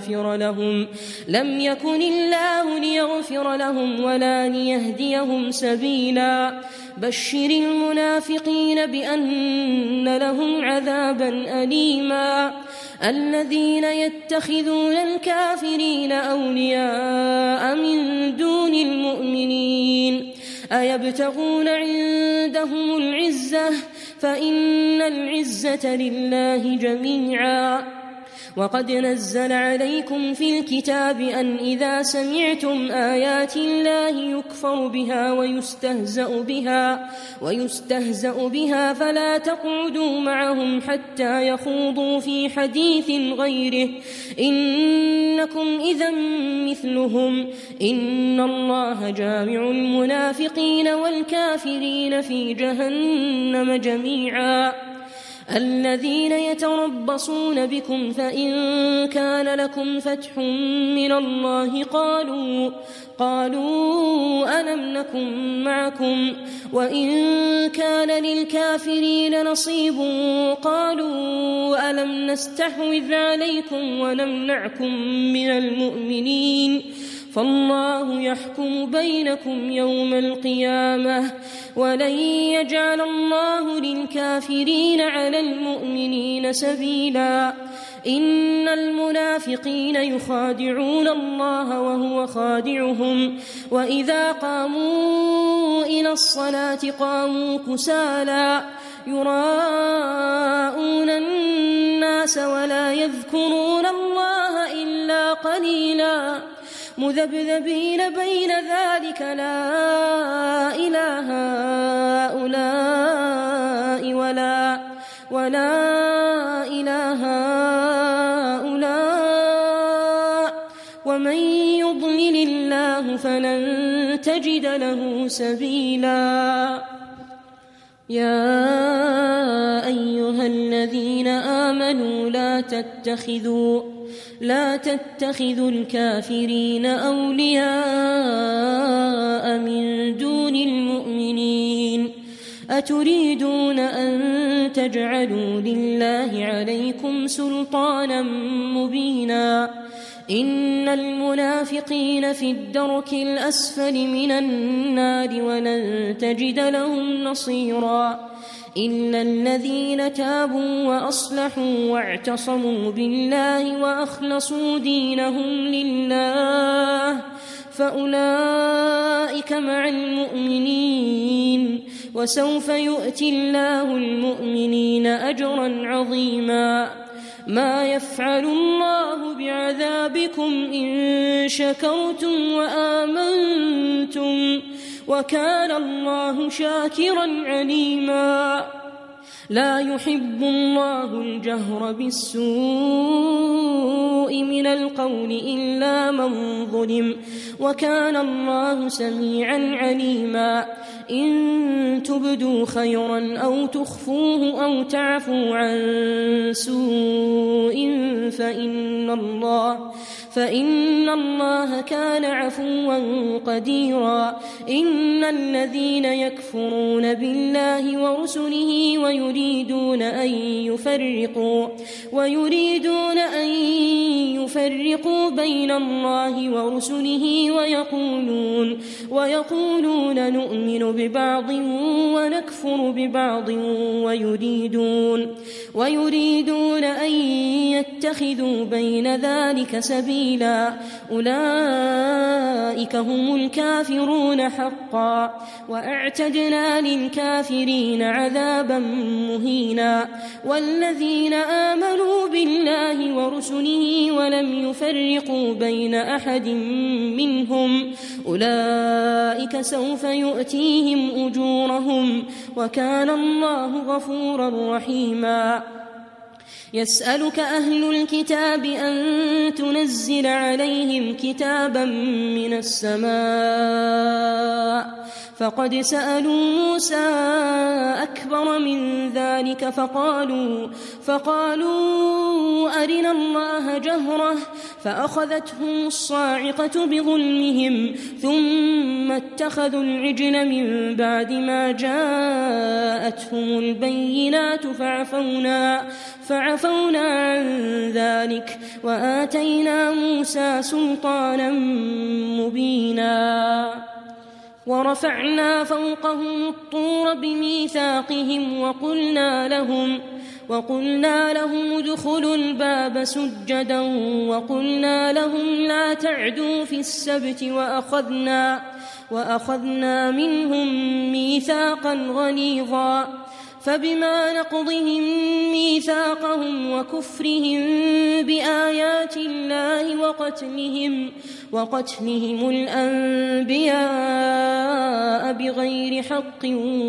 ليغفر لهم ولا ليهديهم سبيلا. بشر المنافقين بأن لهم عذابا أليما. الذين يتخذون الكافرين أولياء من دون المؤمنين أيبتغون عندهم العزة العزة فإن العزة لله جميعا. وقد نزل عليكم في الكتاب أن إذا سمعتم آيات الله يكفر بها ويستهزأ بها فلا تقعدوا معهم حتى يخوضوا في حديث غيره إنكم إذا مثلهم إن الله جامع المنافقين والكافرين في جهنم جميعا. الذين يتربصون بكم فإن كان لكم فتح من الله قالوا ألم نكن معكم وإن كان للكافرين نصيب قالوا ألم نستحوذ عليكم ونمنعكم من المؤمنين فالله يحكم بينكم يوم القيامة ولن يجعل الله للكافرين على المؤمنين سبيلا. إن المنافقين يخادعون الله وهو خادعهم وإذا قاموا إلى الصلاة قاموا كسالى يراءون الناس ولا يذكرون الله إلا قليلا مذبذبين بين ذلك لا إله هؤلاء ولا إله هؤلاء ومن يضلل الله فلن تجد له سبيلا. يا أيها الذين آمنوا لا تتخذوا الكافرين أولياء من دون المؤمنين أتريدون أن تجعلوا لله عليكم سلطانا مبينا إن المنافقين في الدرك الأسفل من النار ولن تجد لهم نصيرا إلا الذين تابوا وأصلحوا واعتصموا بالله وأخلصوا دينهم لله فأولئك مع المؤمنين وسوف يؤتي الله المؤمنين أجرا عظيما. ما يفعل الله بعذابكم إن شكرتم وآمنتم وكان الله شاكرا عليما. لا يحب الله الجهر بالسوء من القول إلا من ظلم وكان الله سميعا عليما. إن تبدوا خيرا أو تخفوه أو تعفوا عن سوء فإن الله كان عفوا قديرا. إن الذين يكفرون بالله ورسله ويريدون أن يفرقوا بين الله ورسله ويقولون نؤمن ببعض ونكفر ببعض ويريدون أن يتخذوا بين ذلك سبيلا. أولئك هم الكافرون حقا وأعتدنا للكافرين عذابا مهينا. والذين آمنوا بالله ورسله ولم يفرقوا بين أحد منهم أولئك سوف يؤتيهم أجورهم وكان الله غفورا رحيما. يسألك أهل الكتاب أن تنزل عليهم كتابا من السماء فقد سألوا موسى أكبر من ذلك فقالوا أرنا الله جهرة فأخذتهم الصاعقة بظلمهم ثم اتخذوا العجل من بعد ما جاءتهم البينات فعفونا عن ذلك وآتينا موسى سلطانا مبينا. ورفعنا فوقهم الطور بميثاقهم وقلنا لهم ادخلوا الباب سجدا وقلنا لهم لا تعدوا في السبت وأخذنا منهم ميثاقا غليظا. فبما نقضهم ميثاقهم وكفرهم بآيات الله وقتلهم الأنبياء بغير حق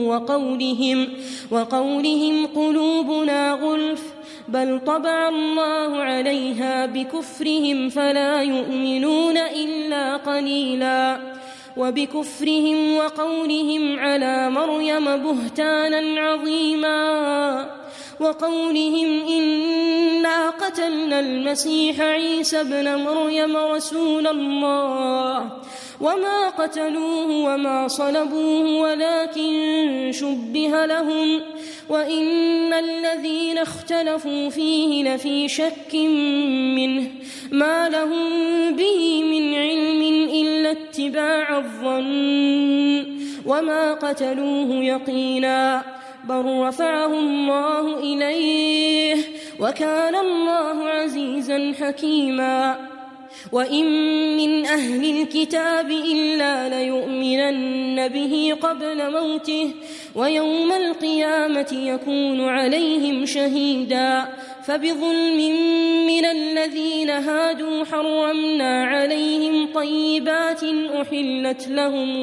وقولهم قلوبنا غلف بل طبع الله عليها بكفرهم فلا يؤمنون إلا قليلا وبكفرهم وقولهم على مريم بهتانا عظيما وقولهم إنا قتلنا المسيح عيسى ابن مريم رسول الله وما قتلوه وما صلبوه ولكن شبه لهم وإن الذين اختلفوا فيه لفي شك منه ما لهم به من علم إلا اتباع الظن وما قتلوه يقينا بل رفعه الله إليه وكان الله عزيزا حكيما وإن من أهل الكتاب إلا ليؤمنن به قبل موته ويوم القيامة يكون عليهم شهيدا فبظلم من الذين هادوا حرمنا عليهم طيبات أحلت لهم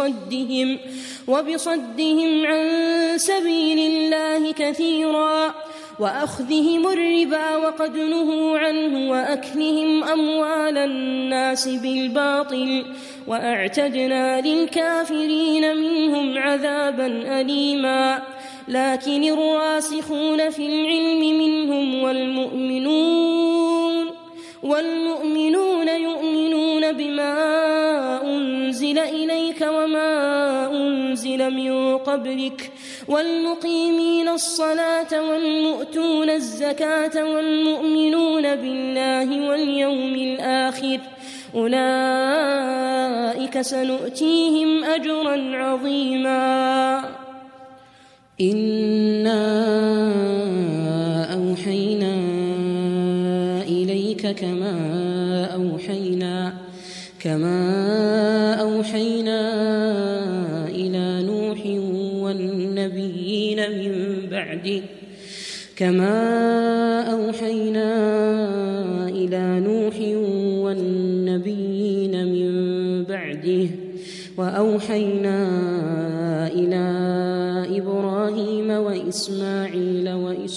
وبصدهم عن سبيل الله كثيرا وأخذهم الربا وقد نهوا عنه وأكلهم أموال الناس بالباطل وأعتدنا للكافرين منهم عذابا أليما لكن الراسخون في العلم منهم والمؤمنون يؤمنون بما أنزل إليك وما أنزل من قبلك والمقيمين الصلاة والمؤتون الزكاة والمؤمنون بالله واليوم الآخر أولئك سنؤتيهم أجرا عظيما إنا أوحينا إليك كما أوحينا إلى نوح والنبيين من بعده وأوحينا إلى إبراهيم وإسماعيل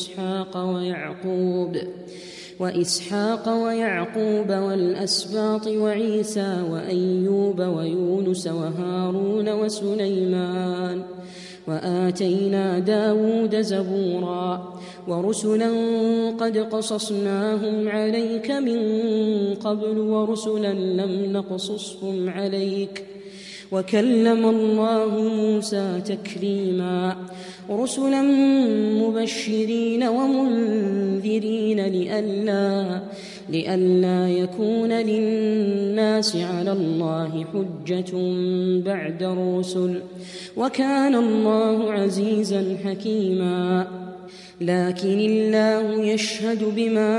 وإسحاق ويعقوب والأسباط وعيسى وأيوب ويونس وهارون وسليمان وآتينا داود زبورا ورسلا قد قصصناهم عليك من قبل ورسلا لم نقصصهم عليك وكلم الله موسى تكليما رسلا مبشرين ومنذرين لئلا يكون للناس على الله حجة بعد الرسل وكان الله عزيزا حكيما لكن الله يشهد بما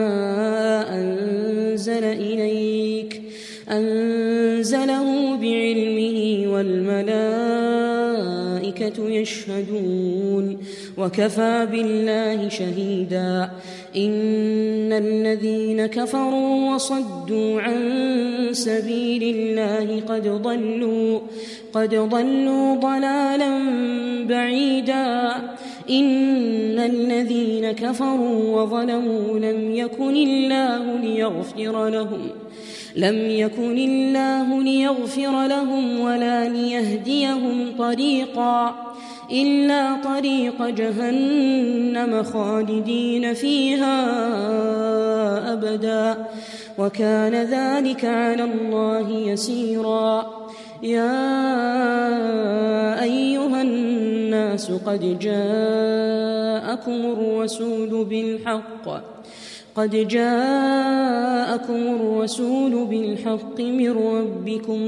أنزل إليك أنزله بعلمه والملائكة يشهدون وكفى بالله شهيدا إن الذين كفروا وصدوا عن سبيل الله قد ضلوا ضلالا بعيدا إن الذين كفروا وظلموا لم يكن الله ليغفر لهم ولا ليهديهم طريقا إلا طريق جهنم خالدين فيها أبدا وكان ذلك على الله يسيرا يا أيها الناس قد جاءكم الرسول بالحق من ربكم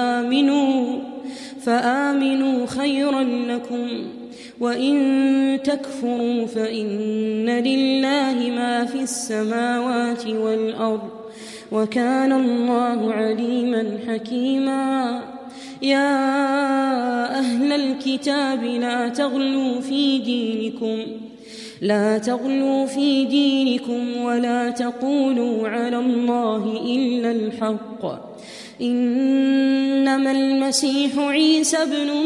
فآمنوا خيرا لكم وإن تكفروا فإن لله ما في السماوات والأرض وكان الله عليما حكيما يا أهل الكتاب لا تغلوا في دينكم ولا تقولوا على الله إلا الحق إنما المسيح عيسى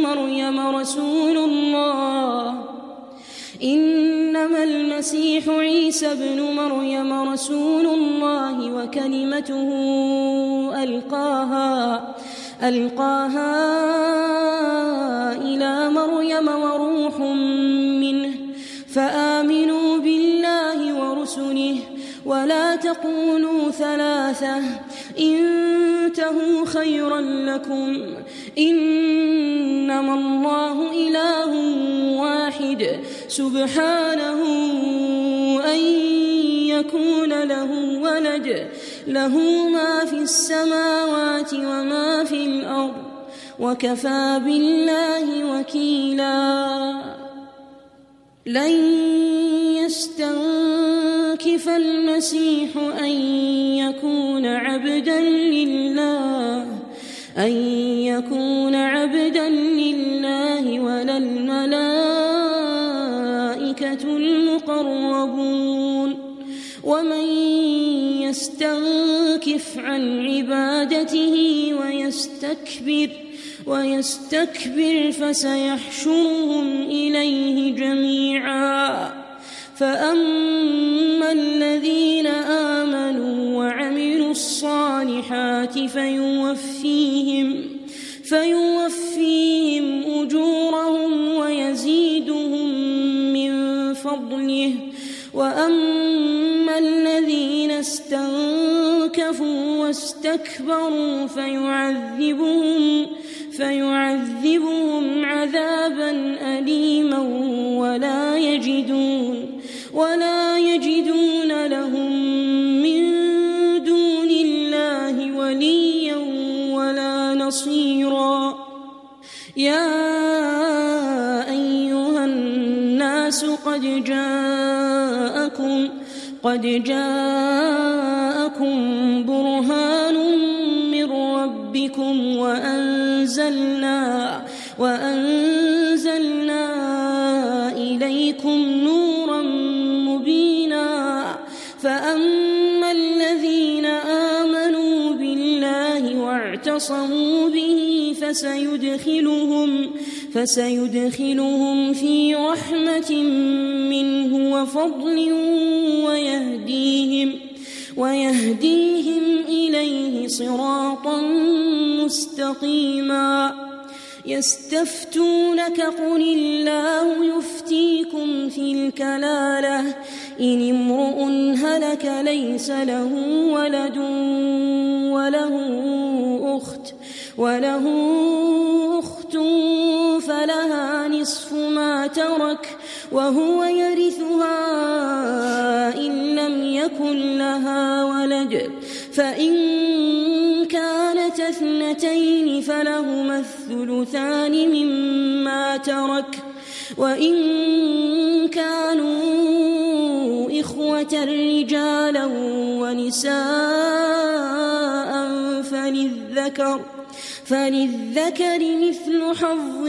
ابن مريم رسول الله وكلمته ألقاها إلى مريم وروح منه فآمنوا بالله ورسله ولا تقولوا ثلاثة انتهوا خيرا لكم إنما الله إله واحد سبحانه أن يكون له ولد له ما في السماوات وما في الأرض وكفى بالله وكيلا لن يستنكف المسيح أن يكون عبدا لله ولا الملائكة المقربون ومن يستنكف عن عبادته ويستكبر فسيحشرهم إليه جميعا فأما الذين آمنوا وعملوا الصالحات فيوفيهم أجورهم ويزيدهم من فضله وأما الذين استنكفوا واستكبروا فيعذبهم عذابا أليما ولا يجدون لهم من دون الله وليا ولا نصيرا يا أيها الناس قد جاءكم برهان من ربكم وأنزلنا إليكم نورا مبينا فأما الذين آمنوا بالله واعتصموا به فسيدخلهم في رحمة منه وفضل ويهديهم إليه صراطا مستقيما يستفتونك قل الله يفتيكم في الكلالة إن امرؤ هلك ليس له ولد وله أخت فلها نصف ما ترك وهو يرثها إن لم يكن لها ولد فإن كانت اثنتين فلهما الثلثان مما ترك وإن كانوا إخوة رجالا ونساء فللذكر مثل حظ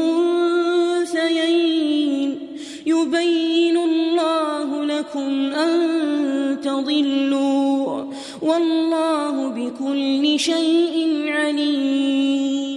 الأنثيين يبين الله لكم أن تضلوا والله بكل شيء عليم